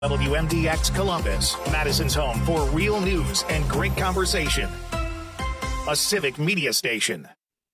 WMDX Columbus, Madison's home for real news and great conversation. A civic media station.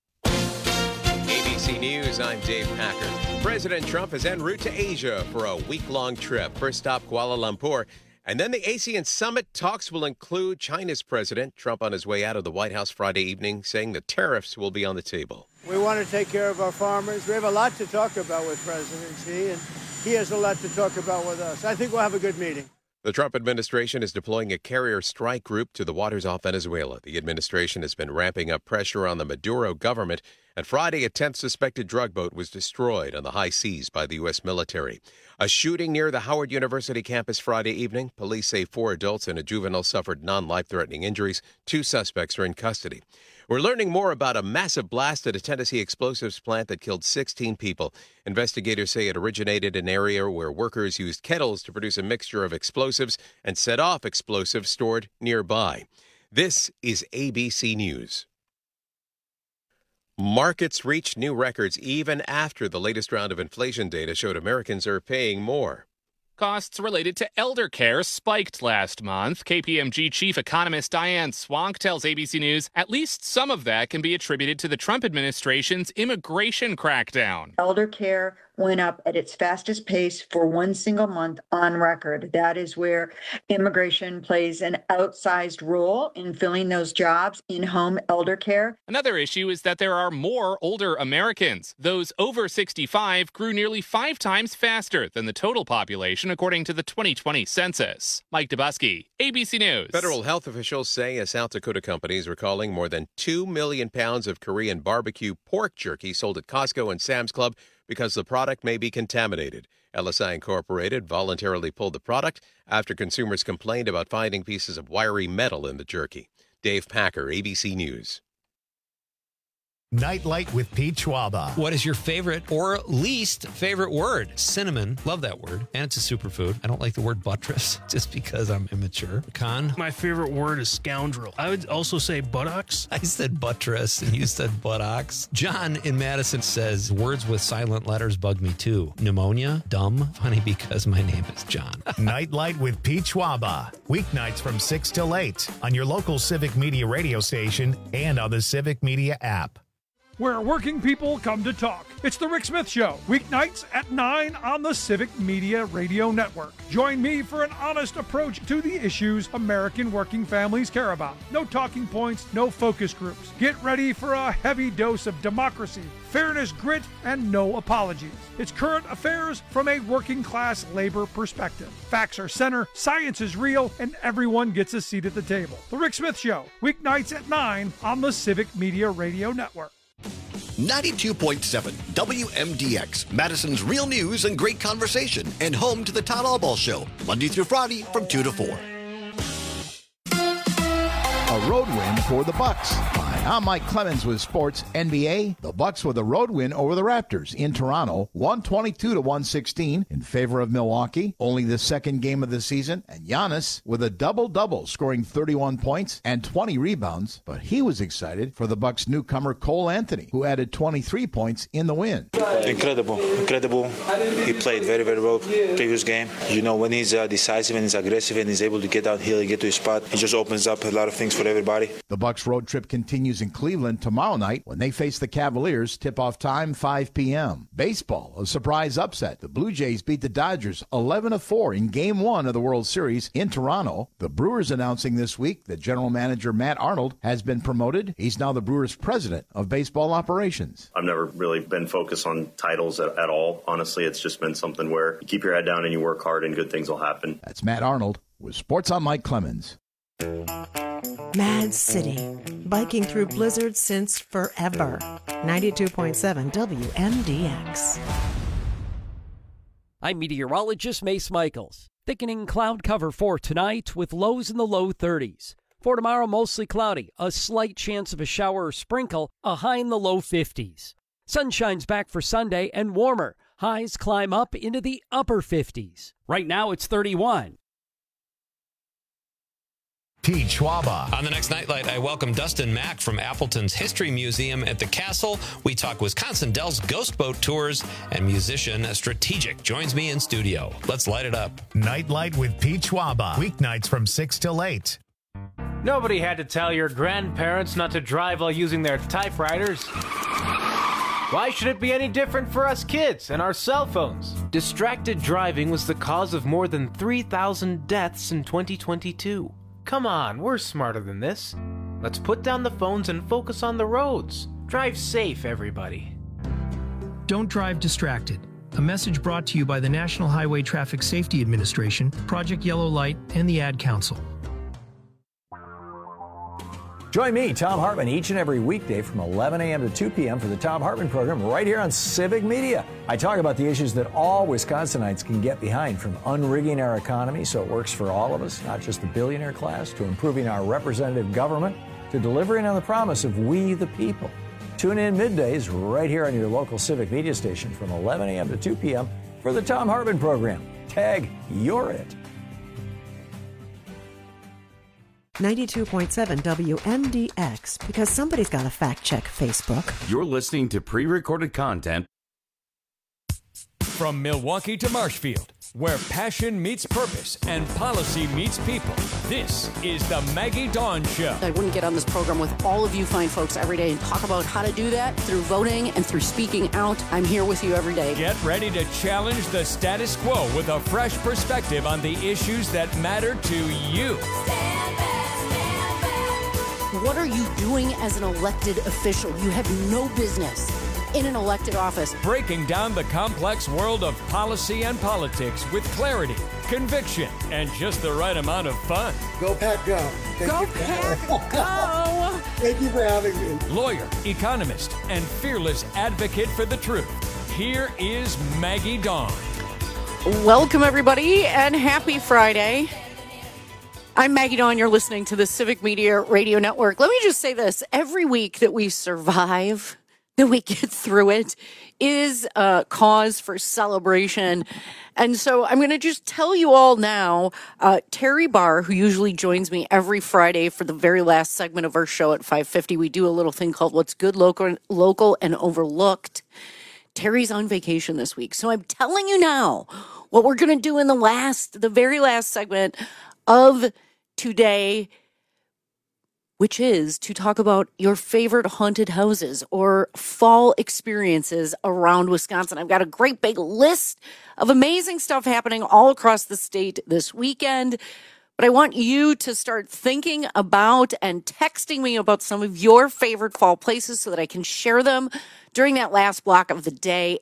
ABC News, I'm Dave Packer. President Trump is en route to Asia for a week-long trip. First stop, Kuala Lumpur. And then the ASEAN summit talks will include China's president. Trump on his way out of the White House Friday evening saying the tariffs will be on the table. We want to take care of our farmers. We have a lot to talk about with President Xi, and he has a lot to talk about with us. I think we'll have a good meeting. The Trump administration is deploying a carrier strike group to the waters off Venezuela. The administration has been ramping up pressure on the Maduro government. And Friday, a 10th suspected drug boat was destroyed on the high seas by the U.S. military. A shooting near the Howard University campus Friday evening. Police say 4 adults and a juvenile suffered non-life-threatening injuries. 2 suspects are in custody. We're learning more about a massive blast at a Tennessee explosives plant that killed 16 people. Investigators say it originated in an area where workers used kettles to produce a mixture of explosives and set off explosives stored nearby. This is ABC News. Markets reached new records even after the latest round of inflation data showed Americans are paying more. Costs related to elder care spiked last month. KPMG chief economist Diane Swank tells ABC News at least some of that can be attributed to the Trump administration's immigration crackdown. Elder care went up at its fastest pace for one single month on record. That is where immigration plays an outsized role in filling those jobs in home elder care. Another issue is that there are more older Americans. Those over 65 grew nearly 5 times faster than the total population, according to the 2020 census. Mike Dubusky, ABC News. Federal health officials say a South Dakota company is recalling more than 2 million pounds of Korean barbecue pork jerky sold at Costco and Sam's Club because the product may be contaminated. LSI Incorporated voluntarily pulled the product after consumers complained about finding pieces of wiry metal in the jerky. Dave Packer, ABC News. Nightlight with Pete Schwaba. What is your favorite or least favorite word? Cinnamon. Love that word. And it's a superfood. I don't like the word buttress just because I'm immature. Con. My favorite word is scoundrel. I would also say buttocks. I said buttress and you said buttocks. John in Madison says words with silent letters bug me too. Pneumonia. Dumb. Funny because my name is John. Nightlight with Pete Schwaba. Weeknights from 6 till 8 on your local Civic Media radio station and on the Civic Media app. Where working people come to talk. It's the Rick Smith Show, weeknights at 9 on the Civic Media Radio Network. Join me for an honest approach to the issues American working families care about. No talking points, no focus groups. Get ready for a heavy dose of democracy, fairness, grit, and no apologies. It's current affairs from a working class labor perspective. Facts are center, science is real, and everyone gets a seat at the table. The Rick Smith Show, weeknights at 9 on the Civic Media Radio Network. 92.7 WMDX, Madison's real news and great conversation, and home to the Todd Allball Show, Monday through Friday from 2 to 4. A road win for the Bucks. Hi, I'm Mike Clemens with Sports NBA. The Bucks with a road win over the Raptors in Toronto, 122-116 in favor of Milwaukee. Only the second game of the season, and Giannis with a double-double, scoring 31 points and 20 rebounds. But he was excited for the Bucks newcomer Cole Anthony, who added 23 points in the win. Incredible. He played very, very well previous game. You know, when he's decisive and he's aggressive and he's able to get downhill and get to his spot, it just opens up a lot of things for everybody. The Bucks road trip continues in Cleveland tomorrow night when they face the Cavaliers. Tip-off time 5 p.m. Baseball, a surprise upset. The Blue Jays beat the Dodgers 11-4 in Game 1 of the World Series in Toronto. The Brewers announcing this week that general manager Matt Arnold has been promoted. He's now the Brewers president of baseball operations. I've never really been focused on titles at all. Honestly, it's just been something where you keep your head down and you work hard and good things will happen. That's Matt Arnold with Sports on Mike Clemens. Mad City, biking through blizzards since forever. 92.7 WMDX. I'm meteorologist Mace Michaels. Thickening cloud cover for tonight with lows in the low 30s. For tomorrow, mostly cloudy, a slight chance of a shower or sprinkle, a high in the low 50s. Sunshine's back for Sunday and warmer. Highs climb up into the upper 50s. Right now, it's 31. Pete Schwaba. On the next Nightlight, I welcome Dustin Mack from Appleton's History Museum at the Castle. We talk Wisconsin Dells Ghost Boat Tours, and musician Strategic joins me in studio. Let's light it up. Nightlight with Pete Schwaba. Weeknights from 6 till 8. Nobody had to tell your grandparents not to drive while using their typewriters. Why should it be any different for us kids and our cell phones? Distracted driving was the cause of more than 3,000 deaths in 2022. Come on, we're smarter than this. Let's put down the phones and focus on the roads. Drive safe, everybody. Don't drive distracted. A message brought to you by the National Highway Traffic Safety Administration, Project Yellow Light, and the Ad Council. Join me, Tom Hartman, each and every weekday from 11 a.m. to 2 p.m. for the Tom Hartman program right here on Civic Media. I talk about the issues that all Wisconsinites can get behind, from unrigging our economy so it works for all of us, not just the billionaire class, to improving our representative government, to delivering on the promise of we the people. Tune in middays right here on your local Civic Media station from 11 a.m. to 2 p.m. for the Tom Hartman program. Tag, you're it. 92.7 WMDX, because somebody's got to fact check Facebook. You're listening to pre-recorded content. From Milwaukee to Marshfield, where passion meets purpose and policy meets people, this is the Maggie Dawn Show. I wouldn't get on this program with all of you fine folks every day and talk about how to do that through voting and through speaking out. I'm here with you every day. Get ready to challenge the status quo with a fresh perspective on the issues that matter to you. What are you doing as an elected official? You have no business in an elected office. Breaking down the complex world of policy and politics with clarity, conviction, and just the right amount of fun. Go Pack Go. Go Pack Go. Thank you for having me. Lawyer, economist, and fearless advocate for the truth. Here is Maggie Dawn. Welcome, everybody, and happy Friday. I'm Maggie Dawn. You're listening to the Civic Media Radio Network. Let me just say this. Every week that we survive, that we get through it, is a cause for celebration. And so I'm going to just tell you all now, Terry Barr, who usually joins me every Friday for the very last segment of our show at 5:50, we do a little thing called What's Good, Local, and Overlooked. Terry's on vacation this week. So I'm telling you now what we're going to do in the very last segment of today, which is to talk about your favorite haunted houses or fall experiences around Wisconsin. I've got a great big list of amazing stuff happening all across the state this weekend, but I want you to start thinking about and texting me about some of your favorite fall places so that I can share them during that last block of the day.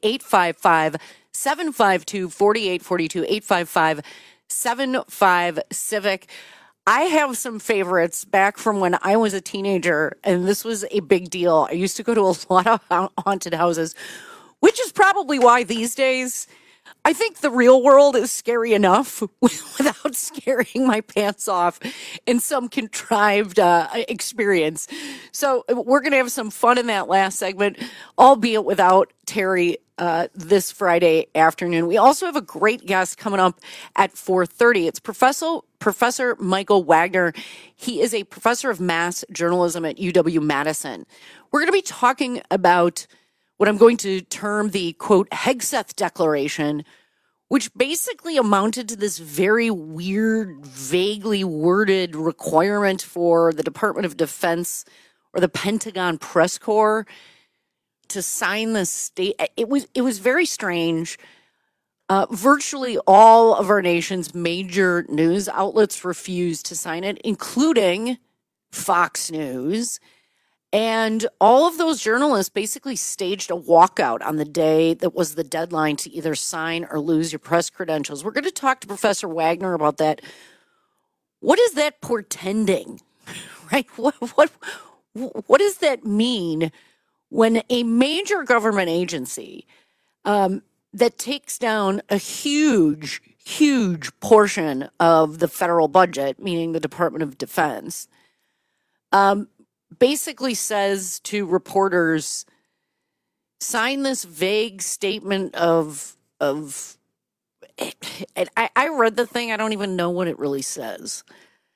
855-752-4842, 855-75-CIVIC. I have some favorites back from when I was a teenager, and this was a big deal. I used to go to a lot of haunted houses, which is probably why these days I think the real world is scary enough without scaring my pants off in some contrived experience. So we're going to have some fun in that last segment, albeit without Terry this Friday afternoon. We also have a great guest coming up at 4:30. It's Professor Michael Wagner. He is a professor of mass journalism at UW-Madison. We're going to be talking about what I'm going to term the, quote, Hegseth Declaration, which basically amounted to this very weird, vaguely worded requirement for the Department of Defense or the Pentagon Press Corps to sign the state. It was very strange. Virtually all of our nation's major news outlets refused to sign it, including Fox News. And all of those journalists basically staged a walkout on the day that was the deadline to either sign or lose your press credentials. We're going to talk to Professor Wagner about that. What is that portending, right? What does that mean when a major government agency that takes down a huge portion of the federal budget, meaning the Department of Defense, basically says to reporters, sign this vague statement of I read the thing. I don't even know what it really says.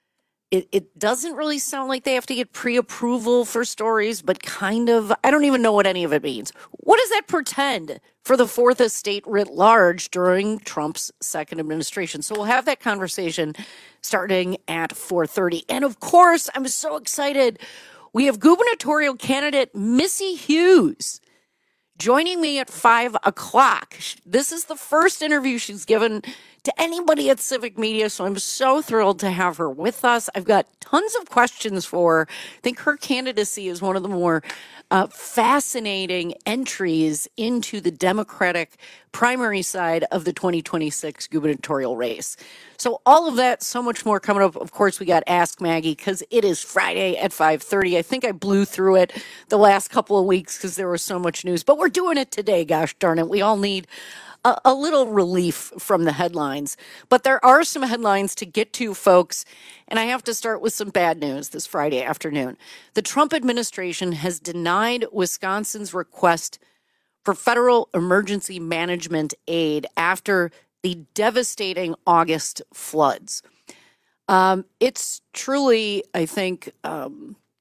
It doesn't really sound like they have to get pre-approval for stories, but kind of. I don't even know what any of it means. What does that portend for the Fourth Estate writ large during Trump's second administration? So we'll have that conversation starting at 4:30. And of course, I'm so excited. We have gubernatorial candidate Missy Hughes joining me at 5 o'clock. This is the first interview she's given to anybody at Civic Media, so I'm so thrilled to have her with us. I've got tons of questions for her. I think her candidacy is one of the more fascinating entries into the Democratic primary side of the 2026 gubernatorial race. So all of that, so much more coming up. Of course, we got Ask Maggie because it is Friday at 5:30. I think I blew through it the last couple of weeks because there was so much news, but we're doing it today, gosh darn it. We all need a little relief from the headlines. But there are some headlines to get to, folks, and I have to start with some bad news this Friday afternoon. The Trump administration has denied Wisconsin's request for federal emergency management aid after the devastating August floods. It's truly, I think, a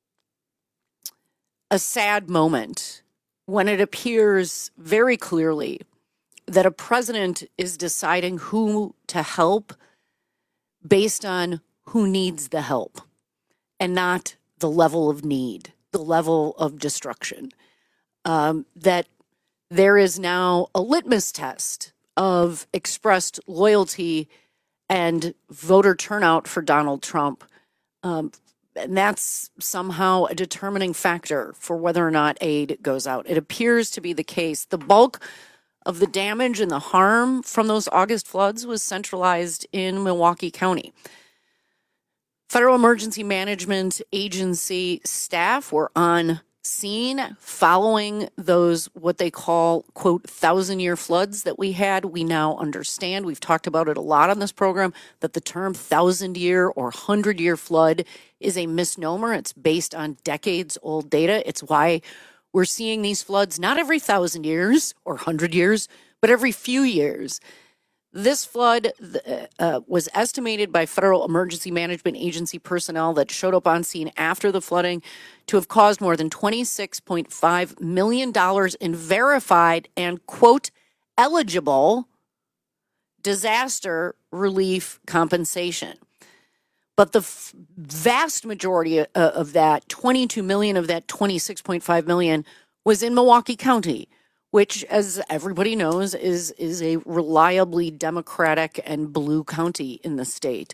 sad moment when it appears very clearly that a president is deciding who to help based on who needs the help and not the level of need, the level of destruction. That there is now a litmus test of expressed loyalty and voter turnout for Donald Trump. And that's somehow a determining factor for whether or not aid goes out. It appears to be the case. The bulk of the damage and the harm from those August floods was centralized in Milwaukee County. Federal Emergency Management Agency staff were on scene following those, what they call, quote, 1,000-year floods that we had. We now understand, we've talked about it a lot on this program, that the term 1,000-year or 100-year flood is a misnomer. It's based on decades-old data. It's why we're seeing these floods not every 1,000 years or 100 years, but every few years. This flood was estimated by Federal Emergency Management Agency personnel that showed up on scene after the flooding to have caused more than $26.5 million in verified and, quote, eligible disaster relief compensation. But the vast majority of that, 22 million of that 26.5 million, was in Milwaukee County, which, as everybody knows, is a reliably Democratic and blue county in the state.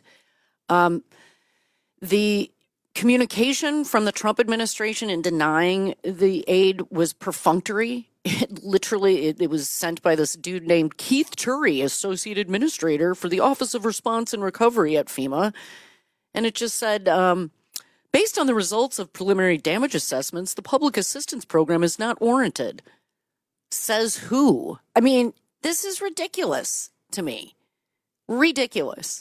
The communication from the Trump administration in denying the aid was perfunctory. It was sent by this dude named Keith Turry, Associate Administrator for the Office of Response and Recovery at FEMA. And it just said, based on the results of preliminary damage assessments, the public assistance program is not warranted. Says who? I mean, this is ridiculous to me. Ridiculous.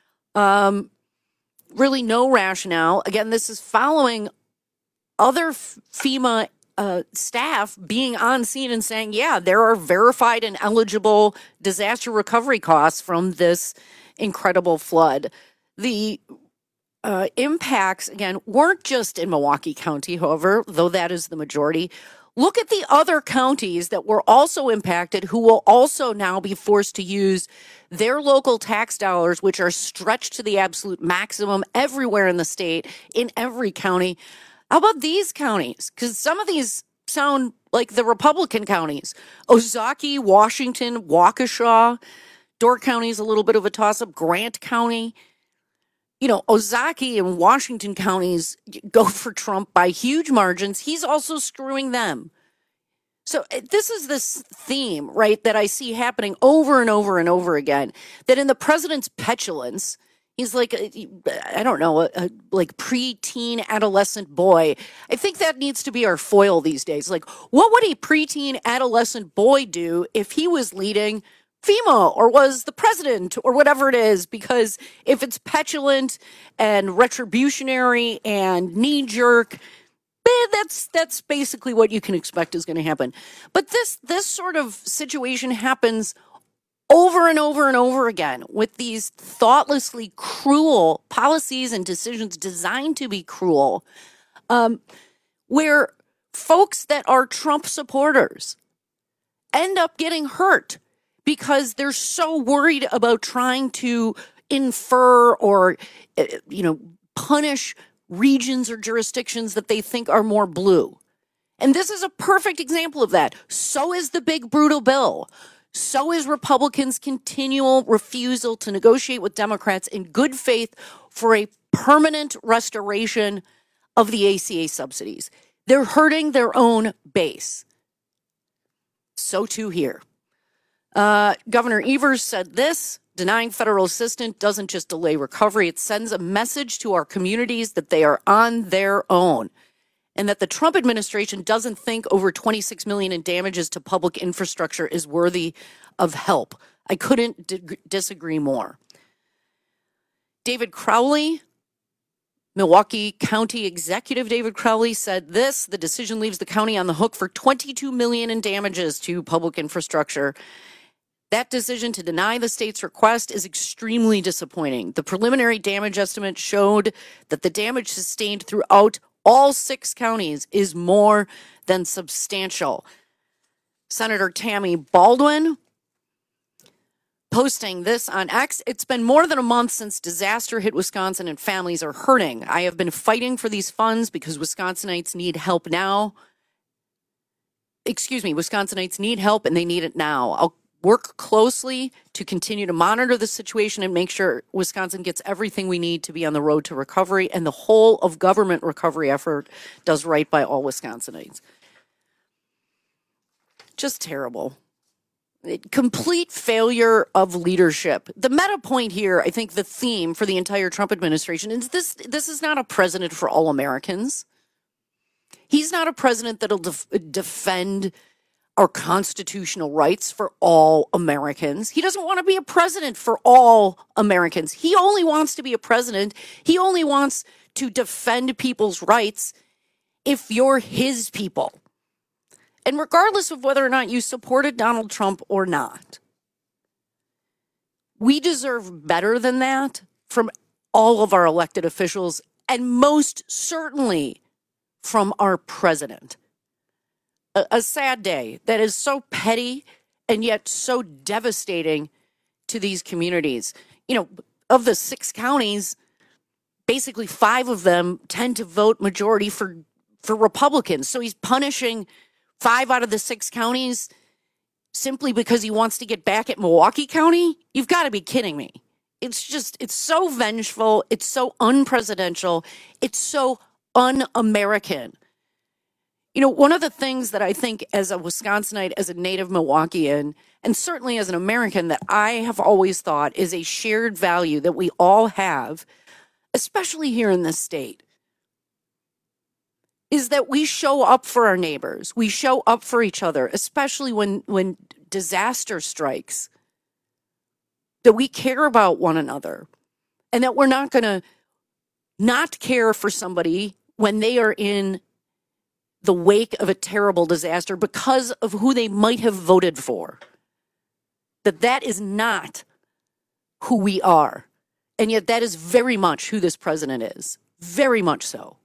Really no rationale. Again, this is following other FEMA staff being on scene and saying, yeah, there are verified and eligible disaster recovery costs from this incredible flood. The impacts, again, weren't just in Milwaukee County, however, though that is the majority. Look at the other counties that were also impacted, who will also now be forced to use their local tax dollars, which are stretched to the absolute maximum everywhere in the state, in every county. How about these counties? Because some of these sound like the Republican counties. Ozaukee, Washington, Waukesha. Door County is a little bit of a toss-up. Grant County. You know, Ozaukee and Washington counties go for Trump by huge margins. He's also screwing them. So this is this theme, right, that I see happening over and over and over again, that in the president's petulance, he's like, I don't know, like preteen adolescent boy. I think that needs to be our foil these days. Like, what would a preteen adolescent boy do if he was leading FEMA or was the president or whatever it is? Because if it's petulant and retributionary and knee-jerk, that's basically what you can expect is going to happen. But this sort of situation happens over and over and over again with these thoughtlessly cruel policies and decisions designed to be cruel, where folks that are Trump supporters end up getting hurt because they're so worried about trying to infer or, punish regions or jurisdictions that they think are more blue. And this is a perfect example of that. So is the big brutal bill. So is Republicans' continual refusal to negotiate with Democrats in good faith for a permanent restoration of the ACA subsidies. They're hurting their own base. So too here. Governor Evers said this: denying federal assistance doesn't just delay recovery, it sends a message to our communities that they are on their own, and that the Trump administration doesn't think over $26 million in damages to public infrastructure is worthy of help. I couldn't disagree more. David Crowley, Milwaukee County Executive David Crowley, said this: the decision leaves the county on the hook for $22 million in damages to public infrastructure. That decision to deny the state's request is extremely disappointing. The preliminary damage estimate showed that the damage sustained throughout all 6 counties is more than substantial. Senator Tammy Baldwin posting this on X: it's been more than a month since disaster hit Wisconsin and families are hurting. I have been fighting for these funds because Wisconsinites need help now. Wisconsinites need help and they need it now. I'll work closely to continue to monitor the situation and make sure Wisconsin gets everything we need to be on the road to recovery, and the whole of government recovery effort does right by all Wisconsinites. Just terrible. Complete failure of leadership. The meta point here, I think the theme for the entire Trump administration is this is not a president for all Americans. He's not a president that'll defend our constitutional rights for all Americans. He doesn't want to be a president for all Americans. He only wants to be a president. He only wants to defend people's rights if you're his people. And regardless of whether or not you supported Donald Trump or not, we deserve better than that from all of our elected officials, and most certainly from our president. A sad day that is so petty and yet so devastating to these communities. Of the 6 counties, basically 5 of them tend to vote majority for Republicans. So he's punishing 5 out of the 6 counties simply because he wants to get back at Milwaukee County? You've got to be kidding me. It's so vengeful. It's so unpresidential. It's so un-American. One of the things that I think as a Wisconsinite, as a native Milwaukeean, and certainly as an American, that I have always thought is a shared value that we all have, especially here in this state, is that we show up for our neighbors. We show up for each other, especially when disaster strikes, that we care about one another, and that we're not going to not care for somebody when they are in the wake of a terrible disaster because of who they might have voted for. That is not who we are. And yet that is very much who this president is. Very much so.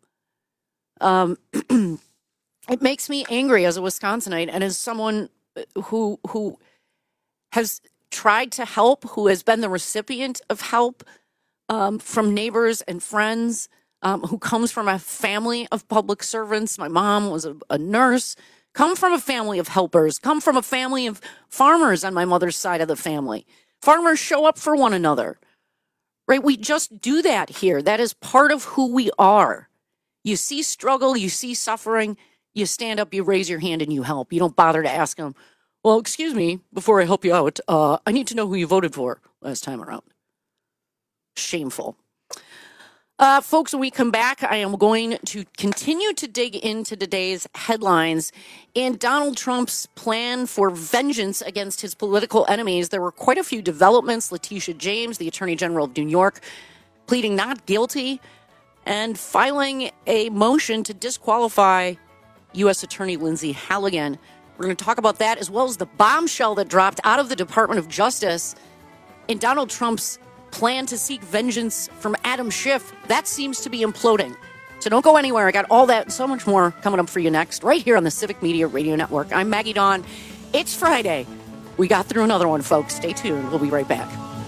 It makes me angry as a Wisconsinite and as someone who has tried to help, who has been the recipient of help from neighbors and friends, who comes from a family of public servants. My mom was a nurse, come from a family of helpers, come from a family of farmers on my mother's side of the family. Farmers show up for one another, right? We just do that here. That is part of who we are. You see struggle, you see suffering, you stand up, you raise your hand, and you help. You don't bother to ask them, well, excuse me, before I help you out, I need to know who you voted for last time around. Shameful. Folks, when we come back, I am going to continue to dig into today's headlines and Donald Trump's plan for vengeance against his political enemies. There were quite a few developments. Letitia James, the Attorney General of New York, pleading not guilty and filing a motion to disqualify U.S. Attorney Lindsay Halligan. We're going to talk about that, as well as the bombshell that dropped out of the Department of Justice in Donald Trump's plan to seek vengeance from Adam Schiff. That seems to be imploding. So don't go anywhere. I got all that and so much more coming up for you next, right here on the Civic Media Radio Network. I'm Maggie Dawn. It's Friday. We got through another one, folks. Stay tuned. We'll be right back.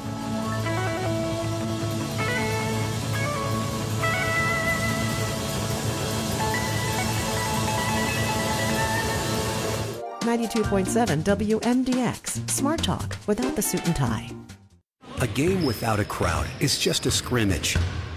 .7 WMDX Smart Talk without the suit and tie. A game without a crowd is just a scrimmage.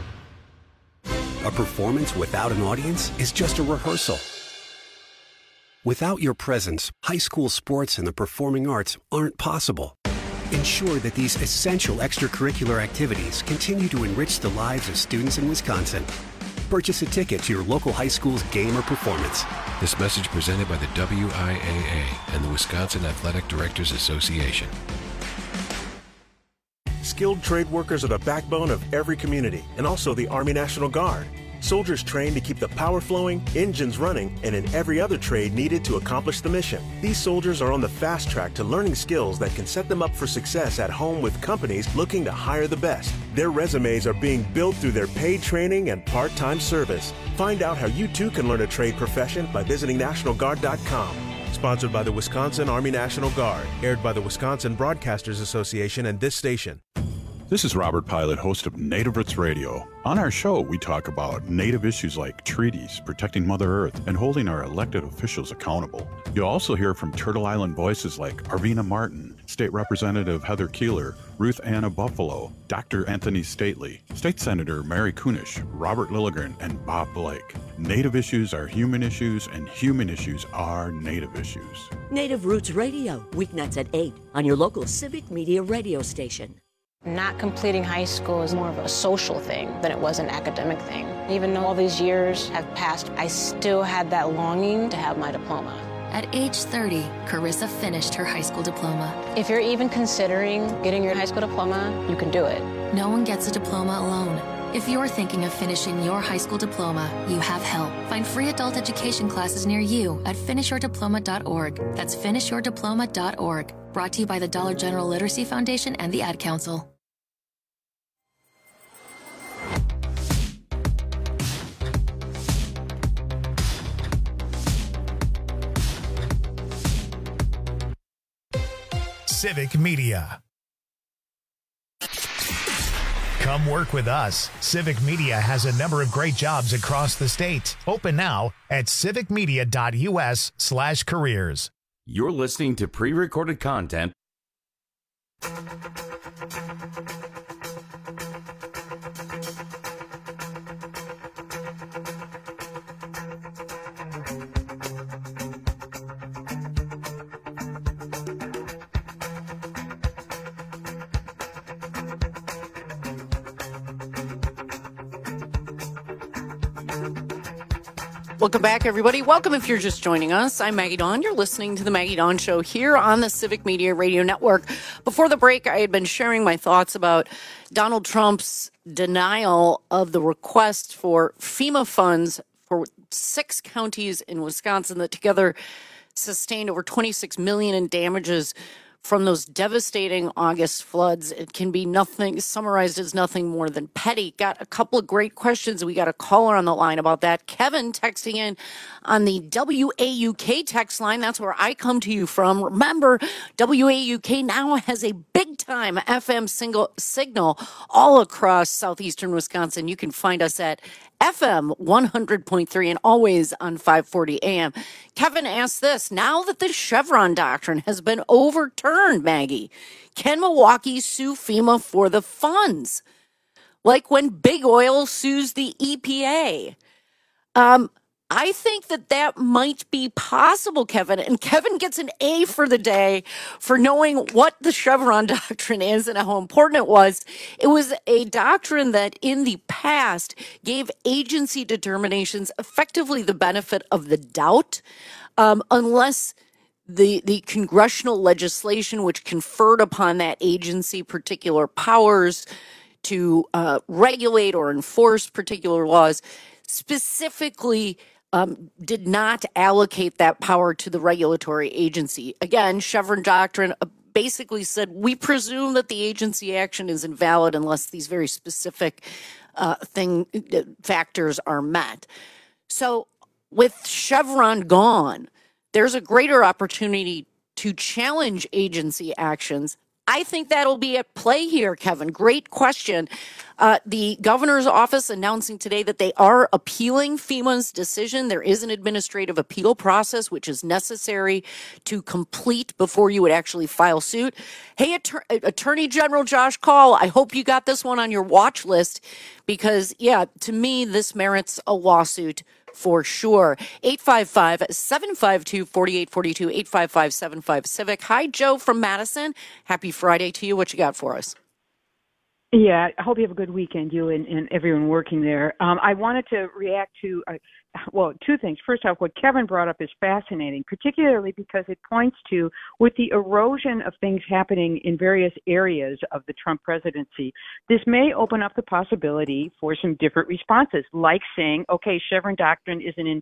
A performance without an audience is just a rehearsal. Without your presence, high school sports and the performing arts aren't possible. Ensure that these essential extracurricular activities continue to enrich the lives of students in Wisconsin. Purchase a ticket to your local high school's game or performance. This message presented by the WIAA and the Wisconsin Athletic Directors Association. Skilled trade workers are the backbone of every community, and also the Army National Guard. Soldiers trained to keep the power flowing, engines running, and in every other trade needed to accomplish the mission. These soldiers are on the fast track to learning skills that can set them up for success at home with companies looking to hire the best. Their resumes are being built through their paid training and part-time service. Find out how you too can learn a trade profession by visiting NationalGuard.com. Sponsored by the Wisconsin Army National Guard. Aired by the Wisconsin Broadcasters Association and this station. This is Robert Pilot, host of Native Roots Radio. On our show, we talk about Native issues like treaties, protecting Mother Earth, and holding our elected officials accountable. You'll also hear from Turtle Island voices like Arvina Martin, State Representative Heather Keeler, Ruth Anna Buffalo, Dr. Anthony Stately, State Senator Mary Kunish, Robert Lilligren, and Bob Blake. Native issues are human issues, and human issues are Native issues. Native Roots Radio, weeknights at 8 on your local Civic Media radio station. Not completing high school is more of a social thing than it was an academic thing. Even though all these years have passed, I still had that longing to have my diploma. At age 30, Carissa finished her high school diploma. If you're even considering getting your high school diploma, you can do it. No one gets a diploma alone. If you're thinking of finishing your high school diploma, you have help. Find free adult education classes near you at finishyourdiploma.org. That's finishyourdiploma.org. Brought to you by the Dollar General Literacy Foundation and the Ad Council. Civic Media. Come work with us. Civic Media has a number of great jobs across the state. Open now at civicmedia.us/careers. You're listening to pre-recorded content. Welcome back, everybody. Welcome if you're just joining us. I'm Maggie Dawn. You're listening to The Maggie Dawn Show here on the Civic Media Radio Network. Before the break, I had been sharing my thoughts about Donald Trump's denial of the request for FEMA funds for 6 counties in Wisconsin that together sustained over $26 million in damages from those devastating August floods. It can be summarized as nothing more than petty. Got a couple of great questions. We got a caller on the line about that. Kevin texting in on the WAUK text line. That's where I come to you from. Remember, WAUK now has a big-time FM signal all across southeastern Wisconsin. You can find us at FM 100.3 and always on 540 AM. Kevin asked this: now that the Chevron doctrine has been overturned, Maggie, can Milwaukee sue FEMA for the funds? Like when Big Oil sues the EPA. I think that might be possible, Kevin. And Kevin gets an A for the day for knowing what the Chevron doctrine is and how important it was. It was a doctrine that in the past gave agency determinations effectively the benefit of the doubt, unless the congressional legislation which conferred upon that agency particular powers to regulate or enforce particular laws specifically did not allocate that power to the regulatory agency. Again, Chevron doctrine basically said, we presume that the agency action is invalid unless these very specific factors are met. So with Chevron gone, there's a greater opportunity to challenge agency actions. I think that'll be at play here, Kevin. Great question. The governor's office announcing today that they are appealing FEMA's decision. There is an administrative appeal process, which is necessary to complete before you would actually file suit. Hey, Attorney General Josh Kaul, I hope you got this one on your watch list because, yeah, to me, this merits a lawsuit for sure. 855-752-4842, 855-75-CIVIC. Hi, Joe from Madison. Happy Friday to you. What you got for us? Yeah, I hope you have a good weekend, you and everyone working there. I wanted to react to, two things. First off, what Kevin brought up is fascinating, particularly because it points to, with the erosion of things happening in various areas of the Trump presidency, this may open up the possibility for some different responses, like saying, okay, Chevron doctrine isn't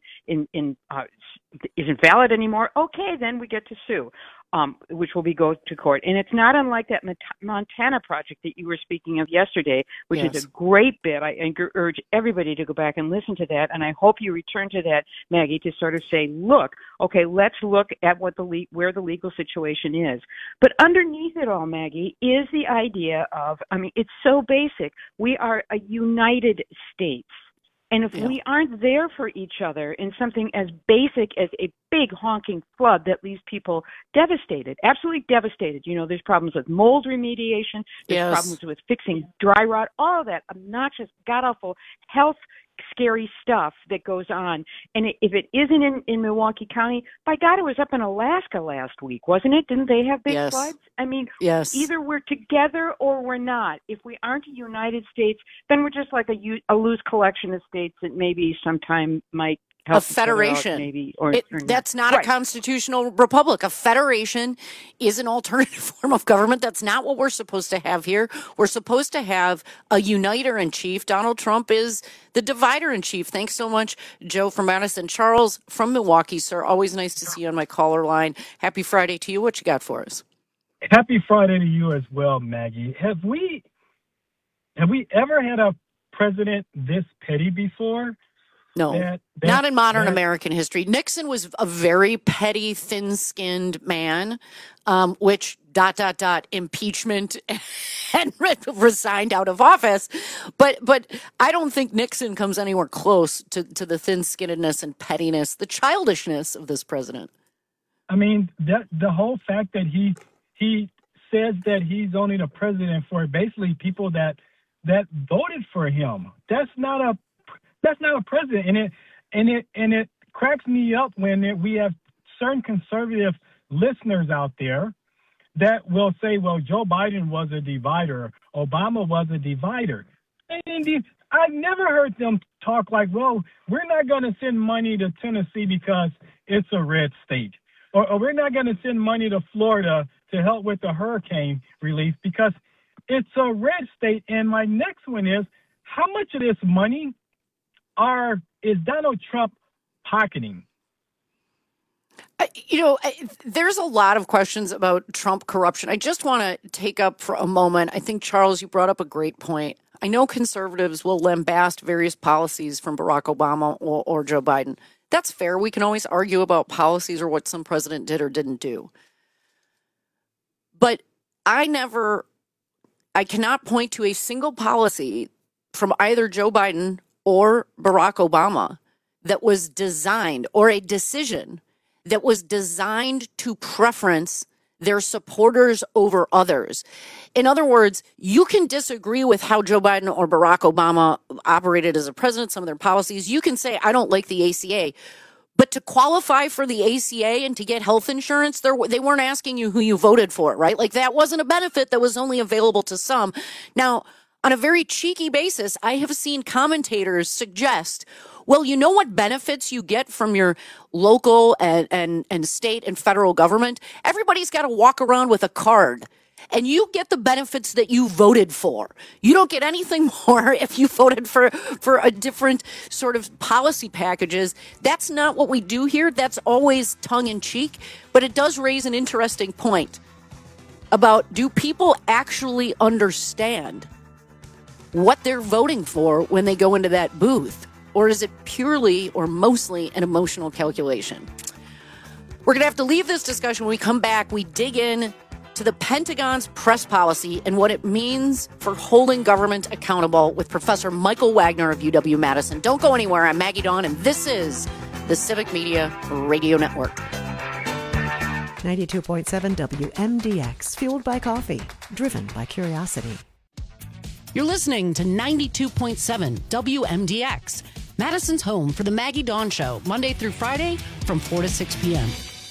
valid anymore. Okay, then we get to sue. Which will go to court. And it's not unlike that Montana project that you were speaking of yesterday, which is a great bit. I urge everybody to go back and listen to that. And I hope you return to that, Maggie, to sort of say, look, okay, let's look at what where the legal situation is. But underneath it all, Maggie, is the idea of, it's so basic. We are a United States. And if we aren't there for each other in something as basic as a big honking flood that leaves people devastated, absolutely devastated. You know, there's problems with mold remediation, there's problems with fixing dry rot, all of that obnoxious, god-awful health scary stuff that goes on. And if it isn't in Milwaukee County, by God, it was up in Alaska last week, wasn't it? Didn't they have big floods? Either we're together or we're not. If we aren't a United States, then we're just like a loose collection of states that maybe sometime might help. A federation. Maybe, that's not a constitutional republic. A federation is an alternative form of government. That's not what we're supposed to have here. We're supposed to have a uniter-in-chief. Donald Trump is the divider-in-chief. Thanks so much, Joe from Madison. Charles from Milwaukee, sir. Always nice to see you on my caller line. Happy Friday to you. What you got for us? Happy Friday to you as well, Maggie. Have we ever had a president this petty before? No, not in modern American history. Nixon was a very petty, thin-skinned man, which ... impeachment and resigned out of office. But I don't think Nixon comes anywhere close to the thin-skinnedness and pettiness, the childishness of this president. I mean, the whole fact that he says that he's only the president for basically people that voted for him. That's not a president, and it cracks me up when we have certain conservative listeners out there that will say, well, Joe Biden was a divider, Obama was a divider. And I've never heard them talk like, well, we're not going to send money to Tennessee because it's a red state, or we're not going to send money to Florida to help with the hurricane relief because it's a red state. And my next one is, how much of this money is Donald Trump pocketing? There's a lot of questions about Trump corruption. I just want to take up for a moment. I think, Charles, you brought up a great point. I know conservatives will lambast various policies from Barack Obama or Joe Biden. That's fair. We can always argue about policies or what some president did or didn't do. But I cannot point to a single policy from either Joe Biden or Barack Obama that was designed, or a decision that was designed to preference their supporters over others. In other words, you can disagree with how Joe Biden or Barack Obama operated as a president, some of their policies. You can say, I don't like the ACA. But to qualify for the ACA and to get health insurance, they weren't asking you who you voted for, right? Like, that wasn't a benefit that was only available to some. Now, on a very cheeky basis, I have seen commentators suggest, well, you know what benefits you get from your local and state and federal government? Everybody's got to walk around with a card and you get the benefits that you voted for. You don't get anything more if you voted for a different sort of policy packages. That's not what we do here. That's always tongue in cheek, but it does raise an interesting point about, do people actually understand what they're voting for when they go into that booth? Or is it purely or mostly an emotional calculation? We're going to have to leave this discussion. When we come back, we dig in to the Pentagon's press policy and what it means for holding government accountable with Professor Michael Wagner of UW-Madison. Don't go anywhere. I'm Maggie Dawn, and this is the Civic Media Radio Network. 92.7 WMDX, fueled by coffee, driven by curiosity. You're listening to 92.7 WMDX, Madison's home for the Maggie Dawn Show, Monday through Friday from 4 to 6 p.m.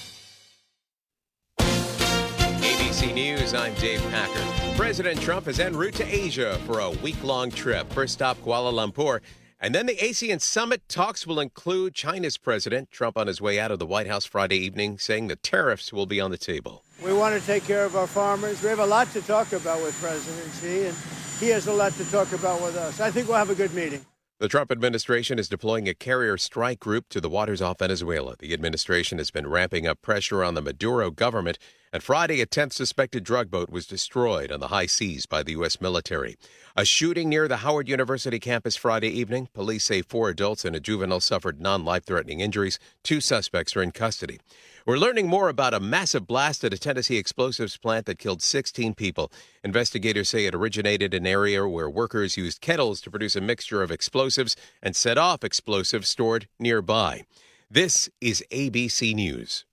ABC News, I'm Dave Packer. President Trump is en route to Asia for a week-long trip. First stop, Kuala Lumpur. And then the ASEAN summit talks will include China's president. Trump on his way out of the White House Friday evening saying the tariffs will be on the table. We want to take care of our farmers. We have a lot to talk about with President Xi, and he has a lot to talk about with us. I think we'll have a good meeting. The Trump administration is deploying a carrier strike group to the waters off Venezuela. The administration has been ramping up pressure on the Maduro government. And Friday, a 10th suspected drug boat was destroyed on the high seas by the U.S. military. A shooting near the Howard University campus Friday evening. Police say 4 adults and a juvenile suffered non-life-threatening injuries. 2 suspects are in custody. We're learning more about a massive blast at a Tennessee explosives plant that killed 16 people. Investigators say it originated in an area where workers used kettles to produce a mixture of explosives and set off explosives stored nearby. This is ABC News.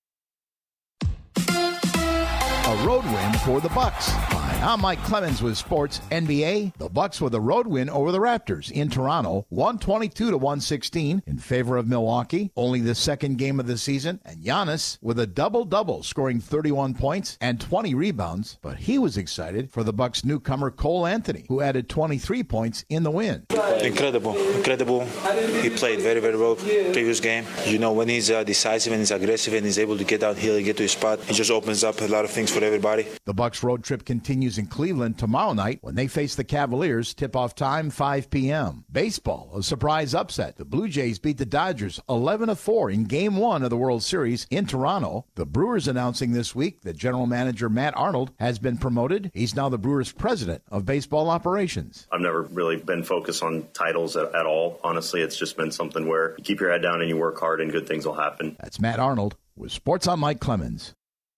A road win for the Bucks. Hi, I'm Mike Clemens with Sports NBA. The Bucks with a road win over the Raptors in Toronto, 122-116 in favor of Milwaukee. Only the second game of the season, and Giannis with a double-double, scoring 31 points and 20 rebounds. But he was excited for the Bucks newcomer Cole Anthony, who added 23 points in the win. Incredible. He played very, very well previous game. You know, when he's decisive and he's aggressive and he's able to get downhill and get to his spot, he just opens up a lot of things for everybody. The Bucks road trip continues in Cleveland tomorrow night when they face the Cavaliers. Tip-off time 5 p.m. Baseball, a surprise upset. The Blue Jays beat the Dodgers 11-4 in Game 1 of the World Series in Toronto. The Brewers announcing this week that general manager Matt Arnold has been promoted. He's now the Brewers president of baseball operations. I've never really been focused on titles at all. Honestly, it's just been something where you keep your head down and you work hard and good things will happen. That's Matt Arnold with Sports on Mike Clemens.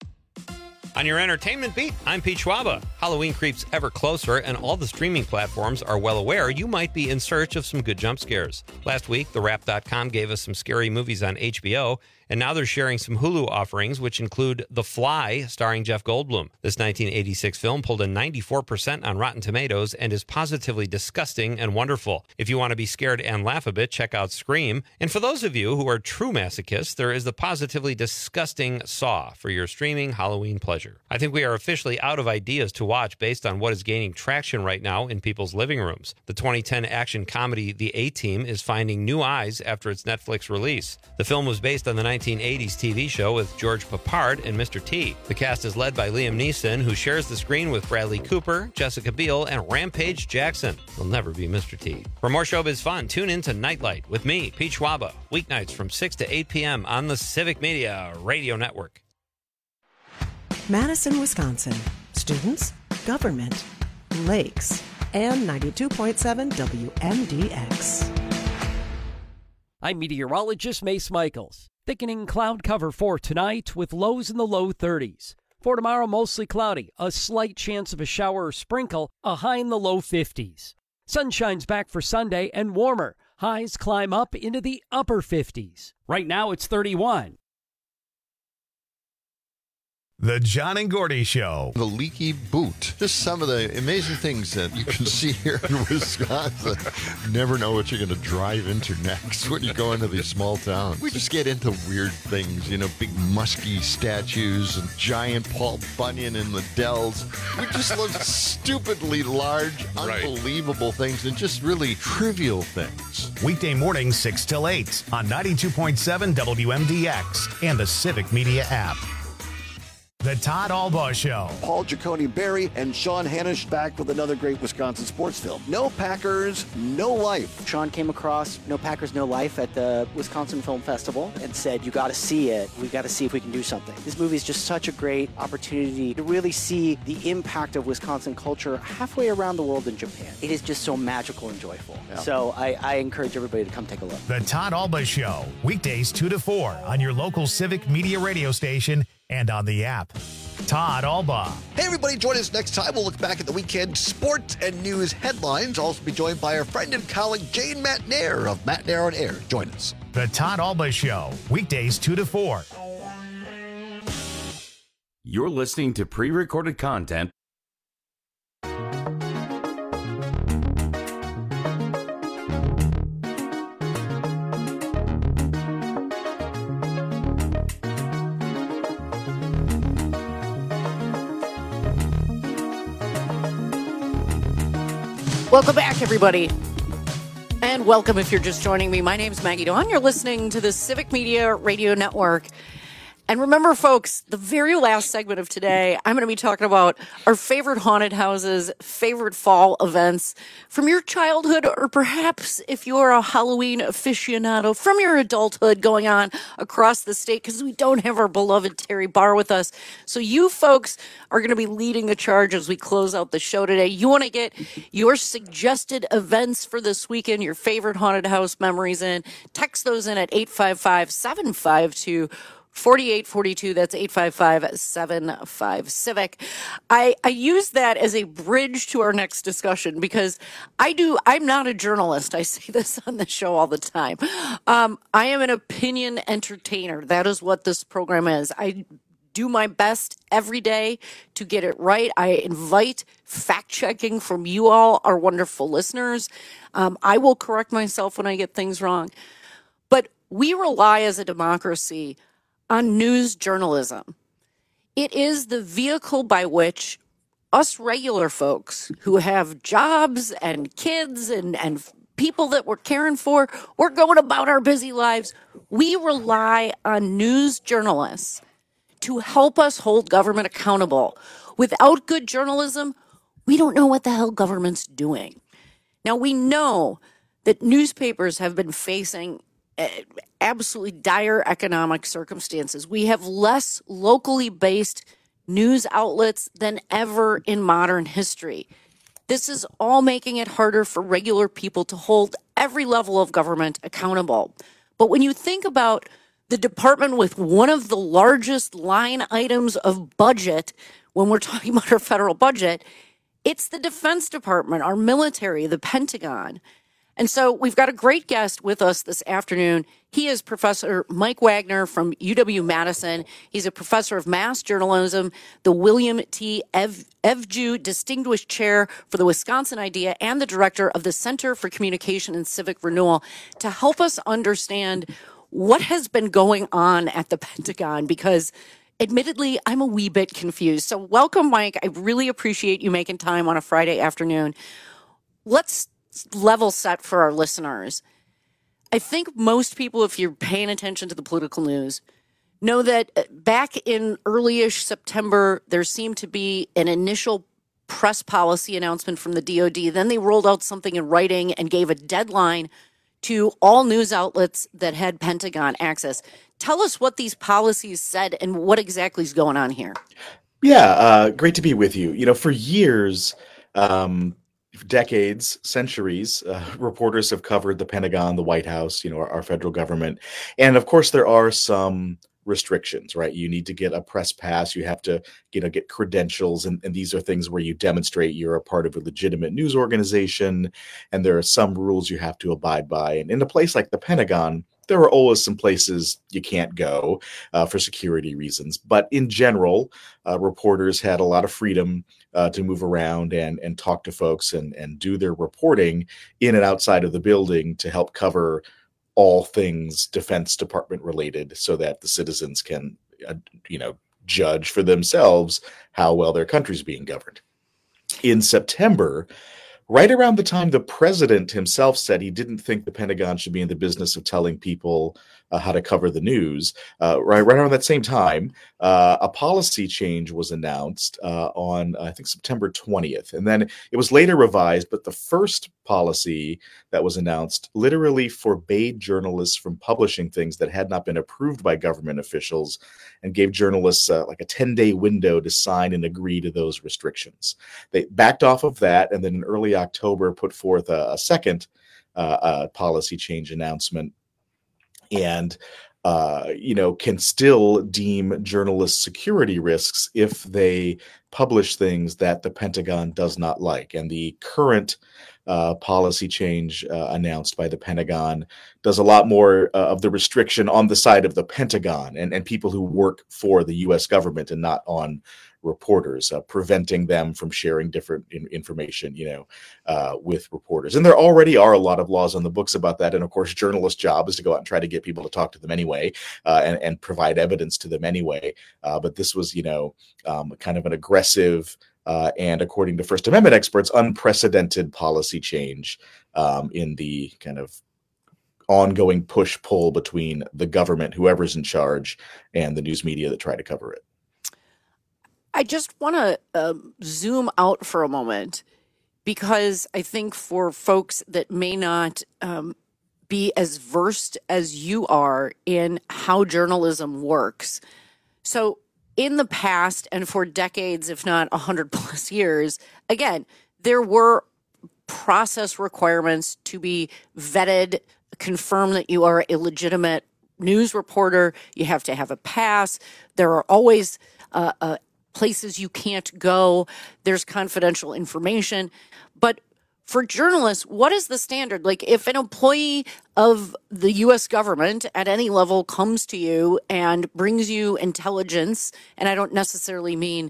On your entertainment beat, I'm Pete Schwaba. Halloween creeps ever closer, and all the streaming platforms are well aware you might be in search of some good jump scares. Last week, TheWrap.com gave us some scary movies on HBO, and now they're sharing some Hulu offerings, which include The Fly, starring Jeff Goldblum. This 1986 film pulled a 94% on Rotten Tomatoes and is positively disgusting and wonderful. If you want to be scared and laugh a bit, check out Scream. And for those of you who are true masochists, there is the positively disgusting Saw for your streaming Halloween pleasure. I think we are officially out of ideas to watch based on what is gaining traction right now in people's living rooms. The 2010 action comedy The A-Team is finding new eyes after its Netflix release. The film was based on the 1980s TV show with George Papard and Mr. T. The cast is led by Liam Neeson, who shares the screen with Bradley Cooper, Jessica Biel, and Rampage Jackson. He'll never be Mr. T. For more showbiz fun, tune in to Nightlight with me, Pete Schwaba, weeknights from 6 to 8 p.m. on the Civic Media Radio Network. Madison, Wisconsin. Students, government, lakes, and 92.7 WMDX. I'm meteorologist Mace Michaels. Thickening cloud cover for tonight with lows in the low 30s. For tomorrow, mostly cloudy, a slight chance of a shower or sprinkle, a high in the low 50s. Sunshine's back for Sunday and warmer. Highs climb up into the upper 50s. Right now, it's 31. The John and Gordy Show. The leaky boot. Just some of the amazing things that you can see here in Wisconsin. You never know what you're going to drive into next when you go into these small towns. We just get into weird things, you know, big musky statues and giant Paul Bunyan in the Dells. We just love stupidly large, unbelievable things and just really trivial things. Weekday mornings 6 till 8 on 92.7 WMDX and the Civic Media app. The Todd Albaugh Show. Paul Giacone-Berry and Sean Hanish back with another great Wisconsin sports film. No Packers, No Life. Sean came across No Packers, No Life at the Wisconsin Film Festival and said, you got to see it. We got to see if we can do something. This movie is just such a great opportunity to really see the impact of Wisconsin culture halfway around the world in Japan. It is just so magical and joyful. Yeah. So I encourage everybody to come take a look. The Todd Albaugh Show, weekdays 2 to 4 on your local Civic Media radio station and on the app. Todd Albaugh. Hey, everybody, join us next time. We'll look back at the weekend sports and news headlines. Also be joined by our friend and colleague, Jane Matnair of Matnair on Air. Join us. The Todd Albaugh Show, weekdays 2 to 4. You're listening to pre-recorded content. Welcome back, everybody. And welcome if you're just joining me. My name's Maggie Dawn. You're listening to the Civic Media Radio Network. And remember, folks, the very last segment of today, I'm going to be talking about our favorite haunted houses, favorite fall events from your childhood, or perhaps if you're a Halloween aficionado from your adulthood going on across the state, because we don't have our beloved Terry Barr with us. So you folks are going to be leading the charge as we close out the show today. You want to get your suggested events for this weekend, your favorite haunted house memories in. Text those in at 855-752 4842. That's 855-75-CIVIC. I use that as a bridge to our next discussion because I'm not a journalist. I say this on the show all the time. I am an opinion entertainer. That is what this program is. I do my best every day to get it right. I invite fact checking from you all, our wonderful listeners. I will correct myself when I get things wrong. But we rely as a democracy on news journalism. It is the vehicle by which us regular folks who have jobs and kids and people that we're caring for, we're going about our busy lives. We rely on news journalists to help us hold government accountable. Without good journalism, we don't know what the hell government's doing. Now, we know that newspapers have been facing absolutely dire economic circumstances. We have less locally based news outlets than ever in modern history. This is all making it harder for regular people to hold every level of government accountable. But when you think about the department with one of the largest line items of budget, when we're talking about our federal budget, it's the Defense Department, our military, the Pentagon. And so we've got a great guest with us this afternoon. He is Professor Mike Wagner from UW-Madison. He's a professor of mass journalism, the William T. Evju Distinguished Chair for the Wisconsin Idea, and the director of the Center for Communication and Civic Renewal, to help us understand what has been going on at the Pentagon, because admittedly, I'm a wee bit confused. So welcome, Mike. I really appreciate you making time on a Friday afternoon. Let's level set for our listeners. I think most people, if you're paying attention to the political news, know that back in early-ish September, there seemed to be an initial press policy announcement from the DOD. Then they rolled out something in writing and gave a deadline to all news outlets that had Pentagon access. Tell us what these policies said and what exactly is going on here. Yeah, great to be with you. You know, for years, decades, centuries, reporters have covered the Pentagon, the White House, you know, our federal government. And of course, there are some restrictions, right? You need to get a press pass. You have to, you know, get credentials. And these are things where you demonstrate you're a part of a legitimate news organization. And there are some rules you have to abide by. And in a place like the Pentagon, there are always some places you can't go for security reasons. But in general, reporters had a lot of freedom to move around and talk to folks and do their reporting in and outside of the building to help cover all things Defense Department related so that the citizens can, judge for themselves how well their country's being governed. In September, right around the time the president himself said he didn't think the Pentagon should be in the business of telling people how to cover the news. Right around that same time, a policy change was announced on, I think, September 20th. And then it was later revised, but the first policy that was announced literally forbade journalists from publishing things that had not been approved by government officials and gave journalists like a 10-day window to sign and agree to those restrictions. They backed off of that, and then in early October put forth a second policy change announcement, and can still deem journalists security risks if they publish things that the Pentagon does not like. And the current policy change announced by the Pentagon does a lot more of the restriction on the side of the Pentagon and people who work for the U.S. government and not on reporters, preventing them from sharing different information, with reporters. And there already are a lot of laws on the books about that. And of course, journalists' job is to go out and try to get people to talk to them anyway, and provide evidence to them anyway. But this was, kind of an aggressive and, according to First Amendment experts, unprecedented policy change in the kind of ongoing push-pull between the government, whoever's in charge, and the news media that try to cover it. I just want to zoom out for a moment, because I think for folks that may not be as versed as you are in how journalism works. So in the past, and for decades, if not 100 plus years, again, there were process requirements to be vetted, confirm that you are a legitimate news reporter. You have to have a pass. There are always places you can't go. There's confidential information. But for journalists, what is the standard? Like, if an employee of the U.S. government at any level comes to you and brings you intelligence, and I don't necessarily mean,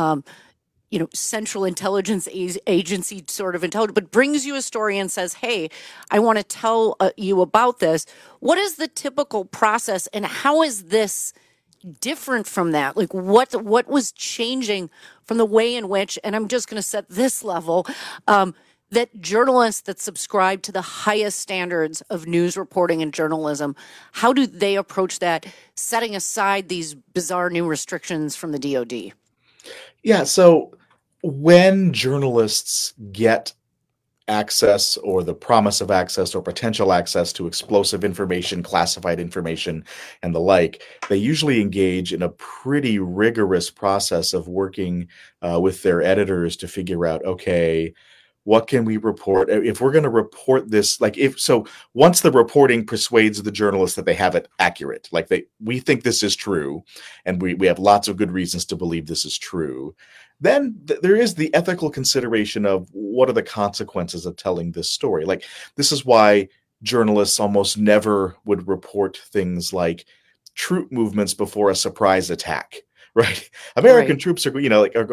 Central Intelligence Agency sort of intelligence, but brings you a story and says, hey, I want to tell you about this. What is the typical process, and how is this different from that? Like, what was changing from the way in which, and I'm just going to set this level, that journalists that subscribe to the highest standards of news reporting and journalism, how do they approach that, setting aside these bizarre new restrictions from the DoD? Yeah, so when journalists get access, or the promise of access, or potential access to explosive information, classified information, and the like, they usually engage in a pretty rigorous process of working with their editors to figure out, okay, what can we report? If we're going to report this, once the reporting persuades the journalists that they have it accurate, we think this is true, and we have lots of good reasons to believe this is true, then there is the ethical consideration of what are the consequences of telling this story. This is why journalists almost never would report things like troop movements before a surprise attack. Right. American troops are going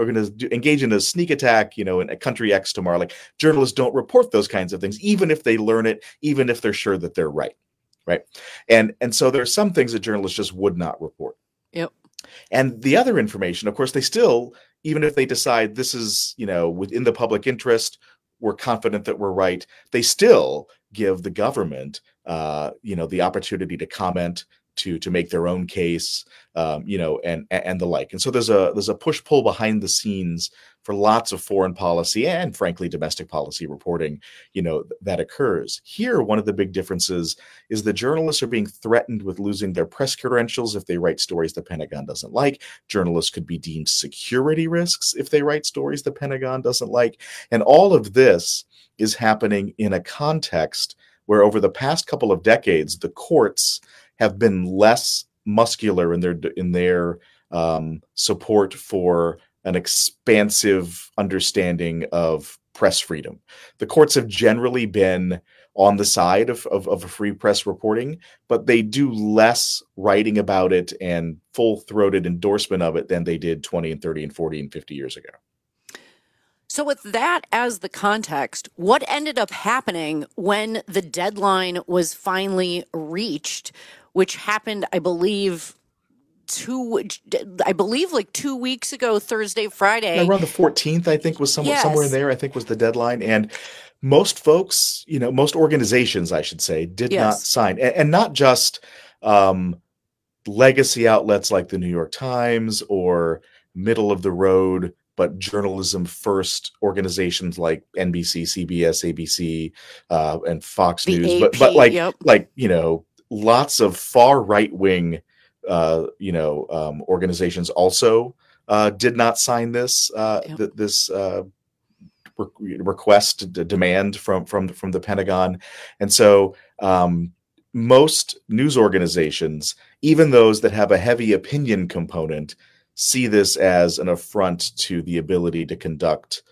to engage in a sneak attack, in a country X tomorrow. Journalists don't report those kinds of things, even if they learn it, even if they're sure that they're right. Right. And so there are some things that journalists just would not report. Yep. And the other information, of course, they still, even if they decide this is, within the public interest, we're confident that we're right, they still give the government, the opportunity to comment, to make their own case, and the like. And so there's a push-pull behind the scenes for lots of foreign policy and, frankly, domestic policy reporting, that occurs. Here, one of the big differences is the journalists are being threatened with losing their press credentials if they write stories the Pentagon doesn't like. Journalists could be deemed security risks if they write stories the Pentagon doesn't like. And all of this is happening in a context where, over the past couple of decades, the courts have been less muscular in their support for an expansive understanding of press freedom. The courts have generally been on the side of a free press reporting, but they do less writing about it and full-throated endorsement of it than they did 20 and 30 and 40 and 50 years ago. So with that as the context, what ended up happening when the deadline was finally reached, which happened, I believe 2 weeks ago, Thursday, Friday. Around the 14th, I think, was somewhere in there, I think was the deadline. And most folks, most organizations, I should say, did not sign. And not just legacy outlets like the New York Times or middle of the road but journalism first organizations like NBC, CBS, ABC, and Fox News, AP, but like lots of far right wing organizations also did not sign this request, demand from the Pentagon, and so most news organizations, even those that have a heavy opinion component, see this as an affront to the ability to conduct,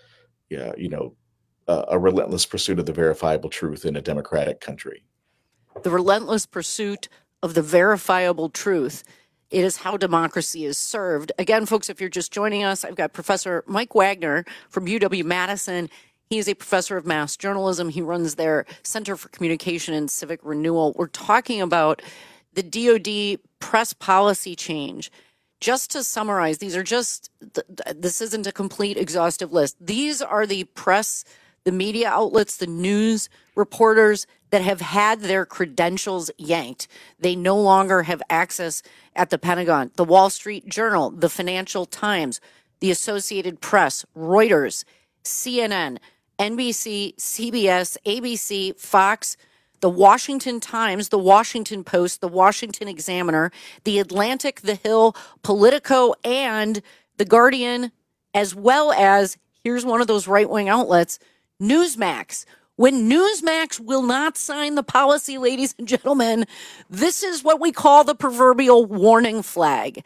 a relentless pursuit of the verifiable truth in a democratic country. The relentless pursuit of the verifiable truth. It is how democracy is served. Again, folks, if you're just joining us, I've got Professor Mike Wagner from UW-Madison. He is a professor of mass journalism. He runs their Center for Communication and Civic Renewal. We're talking about the DoD press policy change. Just to summarize, these are this isn't a complete exhaustive list. These are the press, the media outlets, the news reporters that have had their credentials yanked. They no longer have access at the Pentagon. The Wall Street Journal, the Financial Times, the Associated Press, Reuters, CNN, NBC, CBS, ABC, Fox, the Washington Times, the Washington Post, the Washington Examiner, the Atlantic, the Hill, Politico, and the Guardian, as well as, here's one of those right-wing outlets, Newsmax. When Newsmax will not sign the policy, ladies and gentlemen, this is what we call the proverbial warning flag.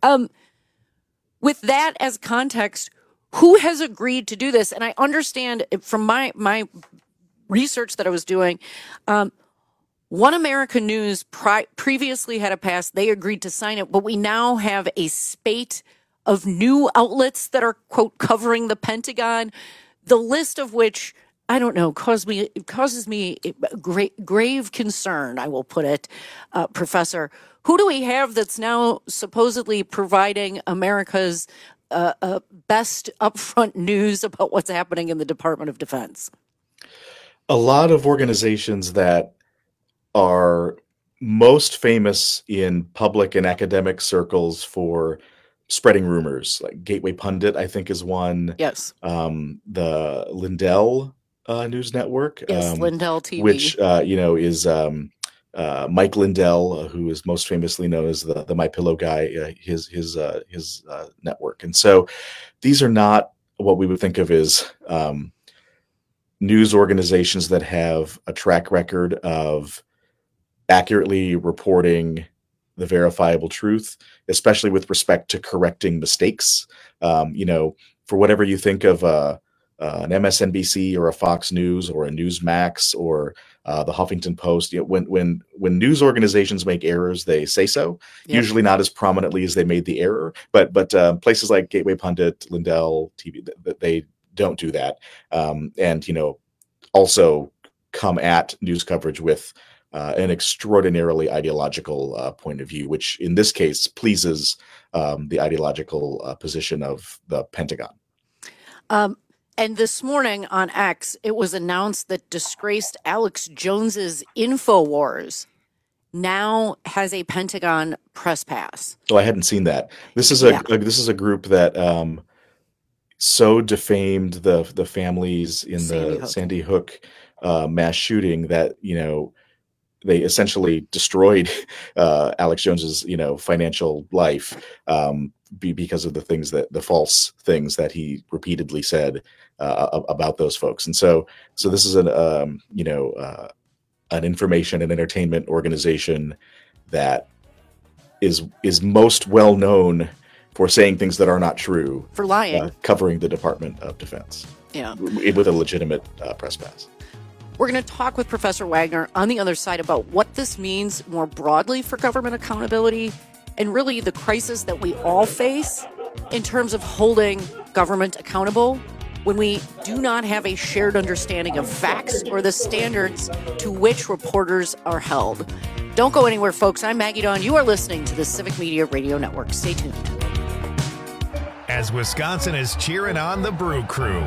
With that as context, who has agreed to do this? And I understand from my research that I was doing, One America News previously had a pass. They agreed to sign it, but we now have a spate of new outlets that are, quote, covering the Pentagon, the list of which, I don't know, causes me grave concern, I will put it, Professor. Who do we have that's now supposedly providing America's best upfront news about what's happening in the Department of Defense? A lot of organizations that are most famous in public and academic circles for spreading rumors, like Gateway Pundit, I think, is one. Yes. The Lindell News Network. Yes, Lindell TV. Which, is Mike Lindell, who is most famously known as the My Pillow guy, his network. And so these are not what we would think of as news organizations that have a track record of accurately reporting the verifiable truth, especially with respect to correcting mistakes. For whatever you think of an MSNBC or a Fox News or a Newsmax or the Huffington Post, when news organizations make errors, they say so. Yep. Usually not as prominently as they made the error, but places like Gateway Pundit, Lindell TV, they don't do that, and also come at news coverage with an extraordinarily ideological point of view, which in this case pleases the ideological position of the Pentagon. And this morning on X, it was announced that disgraced Alex Jones's InfoWars now has a Pentagon press pass. Oh, I hadn't seen that. This is a group that so defamed the families in Sandy Hook mass shooting that they essentially destroyed Alex Jones's financial life because of the false things that he repeatedly said about those folks. And so this is an information and entertainment organization that is most well known for saying things that are not true, for lying, covering the Department of Defense. Yeah, with a legitimate press pass. We're going to talk with Professor Wagner on the other side about what this means more broadly for government accountability and really the crisis that we all face in terms of holding government accountable when we do not have a shared understanding of facts or the standards to which reporters are held. Don't go anywhere, folks. I'm Maggie Dawn. You are listening to the Civic Media Radio Network. Stay tuned. As Wisconsin is cheering on the Brew Crew.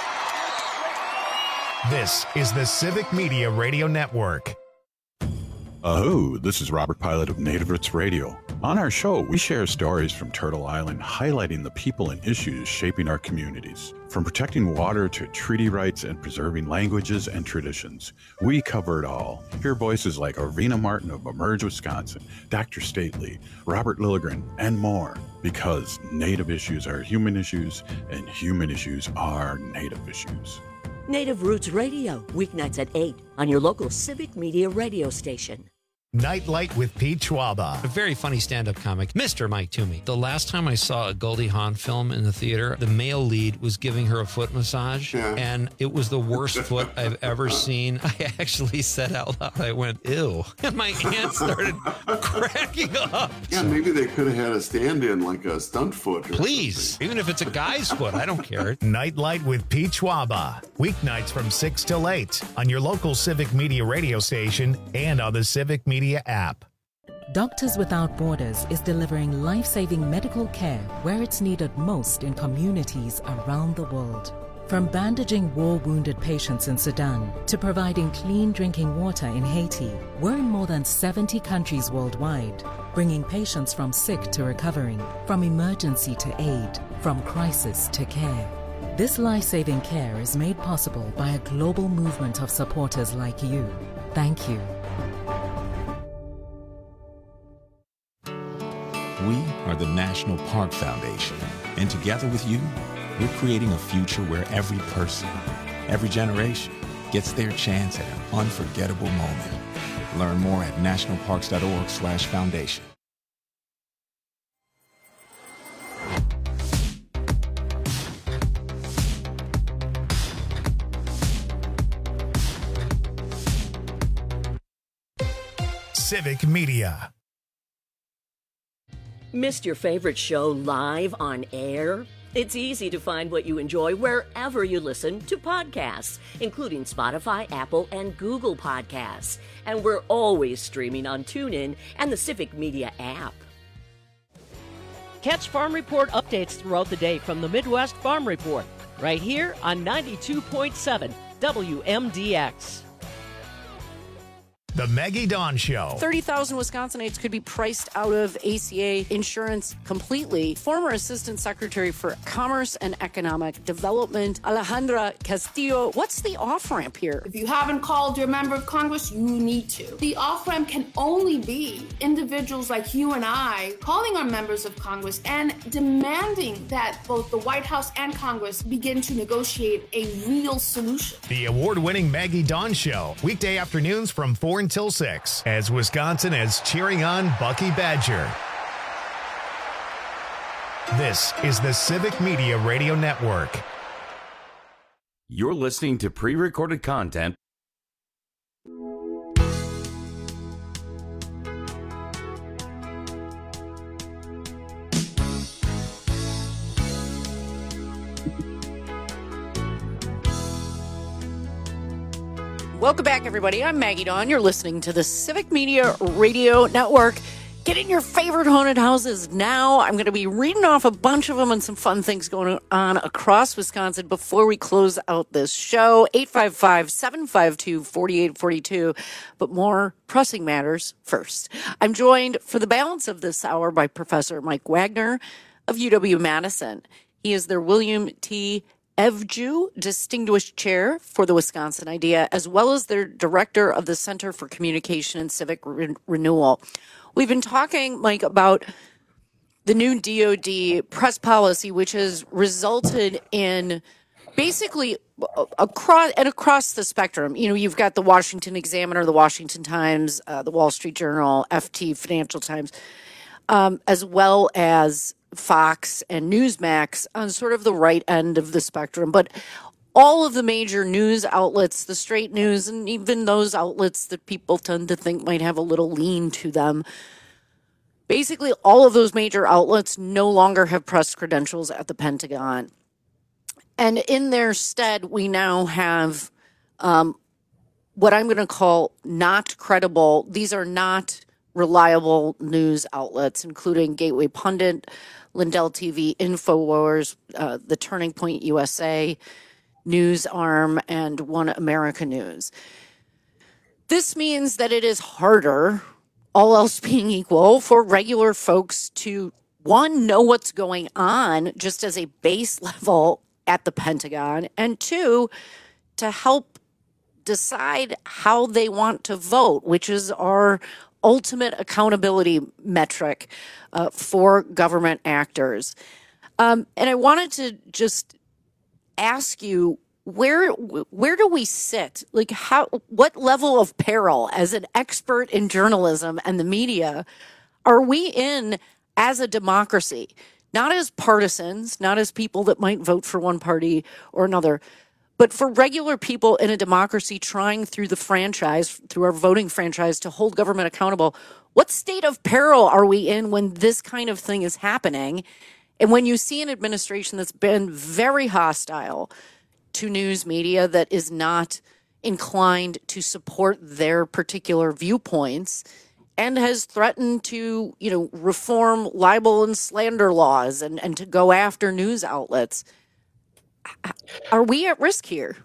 This is the Civic Media Radio Network. Ahoo, this is Robert Pilot of Native Roots Radio. On our show, we share stories from Turtle Island highlighting the people and issues shaping our communities. From protecting water to treaty rights and preserving languages and traditions, we cover it all. Hear voices like Arvina Martin of Emerge, Wisconsin, Dr. Stately, Robert Lilligren, and more. Because Native issues are human issues, and human issues are Native issues. Native Roots Radio, weeknights at 8 on your local Civic Media radio station. Nightlight with Pete Schwaba. A very funny stand-up comic, Mr. Mike Toomey. The last time I saw a Goldie Hawn film in the theater, the male lead was giving her a foot massage, and it was the worst foot I've ever seen. I actually said out loud, I went, ew. And my aunt started cracking up. Yeah, maybe they could have had a stand-in, like a stunt foot. Please, even if it's a guy's foot, I don't care. Nightlight with Pete Schwaba. Weeknights from 6 till 8 on your local Civic Media radio station and on the Civic Media app. Doctors Without Borders is delivering life-saving medical care where it's needed most in communities around the world. From bandaging war-wounded patients in Sudan to providing clean drinking water in Haiti, we're in more than 70 countries worldwide, bringing patients from sick to recovering, from emergency to aid, from crisis to care. This life-saving care is made possible by a global movement of supporters like you. Thank you. We are the National Park Foundation, and together with you, we're creating a future where every person, every generation, gets their chance at an unforgettable moment. Learn more at nationalparks.org/foundation. Civic Media. Missed your favorite show live on air? It's easy to find what you enjoy wherever you listen to podcasts, including Spotify, Apple, and Google Podcasts. And we're always streaming on TuneIn and the Civic Media app. Catch Farm Report updates throughout the day from the Midwest Farm Report, right here on 92.7 WMDX. The Maggie Dawn Show. 30,000 Wisconsinites could be priced out of ACA insurance completely. Former Assistant Secretary for Commerce and Economic Development, Alejandra Castillo, what's the off-ramp here? If you haven't called your member of Congress, you need to. The off-ramp can only be individuals like you and I calling our members of Congress and demanding that both the White House and Congress begin to negotiate a real solution. The award-winning Maggie Dawn Show. Weekday afternoons from 4 until 6 as Wisconsin is cheering on Bucky Badger. This is the Civic Media Radio Network. You're listening to pre-recorded content. Welcome back, everybody. I'm Maggie Dawn. You're listening to the Civic Media Radio Network. Get in your favorite haunted houses now. I'm going to be reading off a bunch of them and some fun things going on across Wisconsin before we close out this show. 855-752-4842. But more pressing matters first. I'm joined for the balance of this hour by Professor Mike Wagner of UW-Madison. He is their William T. Evju Distinguished Chair for the Wisconsin Idea, as well as their Director of the Center for Communication and Civic Renewal. We've been talking, Mike, about the new DOD press policy, which has resulted in basically across the spectrum. You know, you've got the Washington Examiner, the Washington Times, the Wall Street Journal, FT, Financial Times, as well as Fox and Newsmax on sort of the right end of the spectrum. But all of the major news outlets, the straight news, and even those outlets that people tend to think might have a little lean to them, basically all of those major outlets no longer have press credentials at the Pentagon. And in their stead, we now have what I'm going to call not credible. These are not reliable news outlets, including Gateway Pundit, Lindell TV, InfoWars, the Turning Point USA, News Arm, and One America News. This means that it is harder, all else being equal, for regular folks to, one, know what's going on just as a base level at the Pentagon, and two, to help decide how they want to vote, which is our ultimate accountability metric for government actors. And I wanted to just ask you, where do we sit? Like, what level of peril as an expert in journalism and the media are we in as a democracy? Not as partisans, not as people that might vote for one party or another, but for regular people in a democracy trying through the franchise, through our voting franchise, to hold government accountable. What state of peril are we in when this kind of thing is happening? And when you see an administration that's been very hostile to news media, that is not inclined to support their particular viewpoints, and has threatened to, reform libel and slander laws and to go after news outlets, are we at risk here?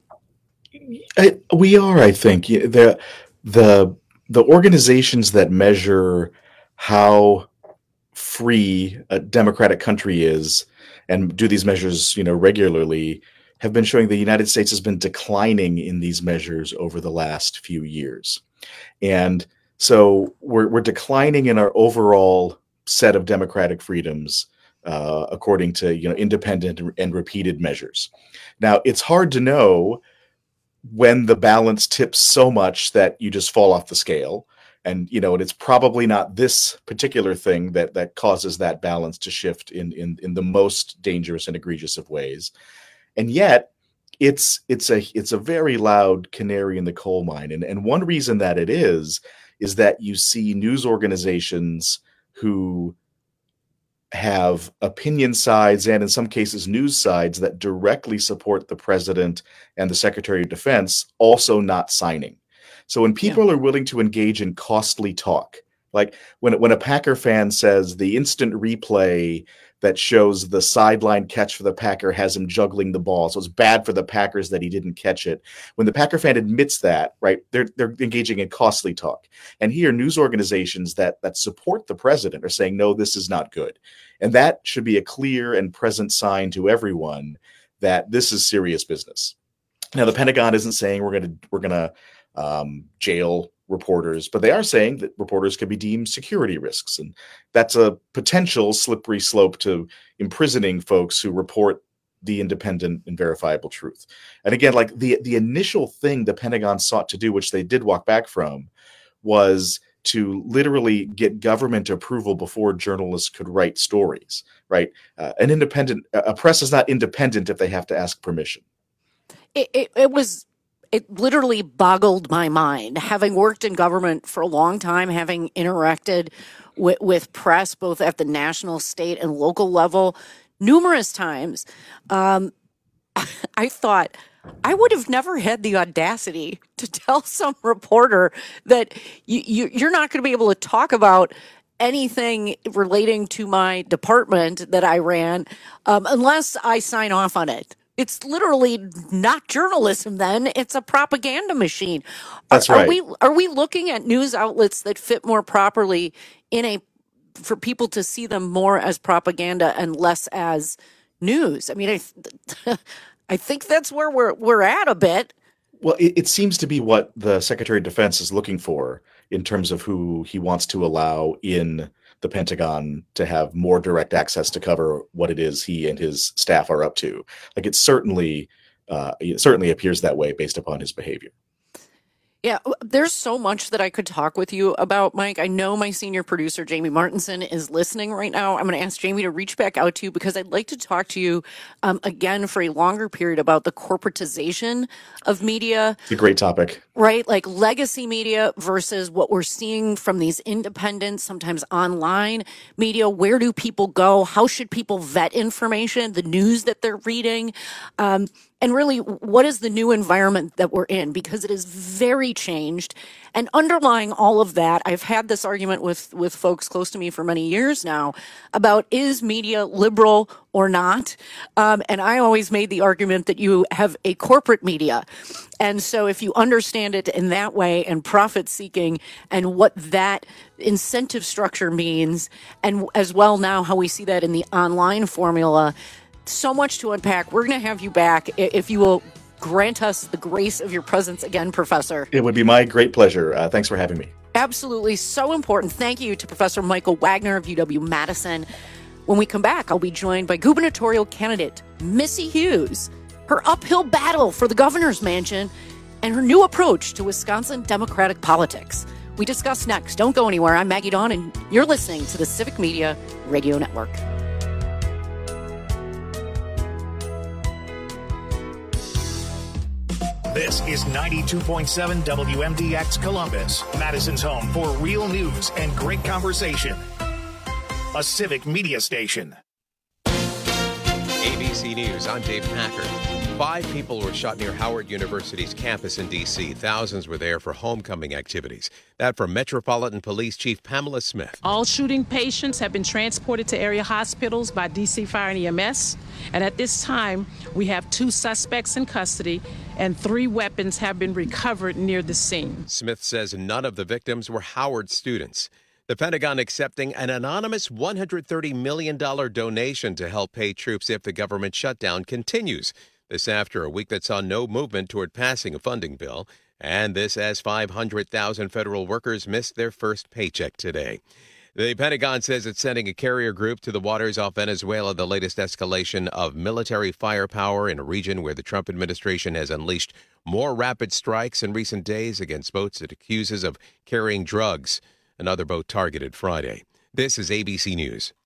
We are, I think. The organizations that measure how free a democratic country is and do these measures, regularly, have been showing the United States has been declining in these measures over the last few years. And so we're declining in our overall set of democratic freedoms, according to independent and repeated measures. Now, it's hard to know when the balance tips so much that you just fall off the scale. And, and it's probably not this particular thing that causes that balance to shift in the most dangerous and egregious of ways. And yet, it's a very loud canary in the coal mine. And one reason that it is that you see news organizations who have opinion sides and in some cases news sides that directly support the president and the Secretary of Defense also not signing. So when people are willing to engage in costly talk, like when a Packer fan says the instant replay that shows the sideline catch for the Packer has him juggling the ball, so it's bad for the Packers that he didn't catch it. When the Packer fan admits that, right, they're engaging in costly talk. And here, news organizations that support the president are saying, no, this is not good. And that should be a clear and present sign to everyone that this is serious business. Now, the Pentagon isn't saying we're gonna jail reporters, but they are saying that reporters could be deemed security risks. And that's a potential slippery slope to imprisoning folks who report the independent and verifiable truth. And again, like the initial thing the Pentagon sought to do, which they did walk back from, was to literally get government approval before journalists could write stories, right? A press is not independent if they have to ask permission. It literally boggled my mind, having worked in government for a long time, having interacted with press, both at the national, state, and local level, numerous times. I thought I would have never had the audacity to tell some reporter that you're not going to be able to talk about anything relating to my department that I ran unless I sign off on it. It's literally not journalism then. It's a propaganda machine. That's right. Are we looking at news outlets that fit more properly for people to see them more as propaganda and less as news? I mean, I think that's where we're at a bit. Well, it seems to be what the Secretary of Defense is looking for in terms of who he wants to allow in the Pentagon to have more direct access to cover what it is he and his staff are up to. Like it certainly appears that way based upon his behavior. Yeah, there's so much that I could talk with you about, Mike. I know my senior producer, Jamie Martinson, is listening right now. I'm going to ask Jamie to reach back out to you because I'd like to talk to you again for a longer period about the corporatization of media. It's a great topic. Right? Like legacy media versus what we're seeing from these independent, sometimes online media. Where do people go? How should people vet information, the news that they're reading? and really what is the new environment that we're in, because it is very changed. And underlying all of that, I've had this argument with folks close to me for many years now about, is media liberal or not? And I always made the argument that you have a corporate media. And so if you understand it in that way, and profit seeking and what that incentive structure means, and as well now how we see that in the online formula, so much to unpack. We're going to have you back if you will grant us the grace of your presence again, Professor. It would be my great pleasure. Thanks for having me. Absolutely. So important. Thank you to Professor Michael Wagner of UW-Madison. When we come back, I'll be joined by gubernatorial candidate Missy Hughes, her uphill battle for the governor's mansion, and her new approach to Wisconsin Democratic politics. We discuss next. Don't go anywhere. I'm Maggie Dawn, and you're listening to the Civic Media Radio Network. This is 92.7 WMDX Columbus, Madison's home for real news and great conversation. A Civic Media station. ABC News, I'm Dave Packard. 5 people were shot near Howard University's campus in D.C. Thousands were there for homecoming activities. That from Metropolitan Police Chief Pamela Smith. All shooting patients have been transported to area hospitals by D.C. Fire and EMS. And at this time, we have 2 suspects in custody and 3 weapons have been recovered near the scene. Smith says none of the victims were Howard students. The Pentagon accepting an anonymous $130 million donation to help pay troops if the government shutdown continues. This after a week that saw no movement toward passing a funding bill. And this as 500,000 federal workers missed their first paycheck today. The Pentagon says it's sending a carrier group to the waters off Venezuela, the latest escalation of military firepower in a region where the Trump administration has unleashed more rapid strikes in recent days against boats it accuses of carrying drugs. Another boat targeted Friday. This is ABC News.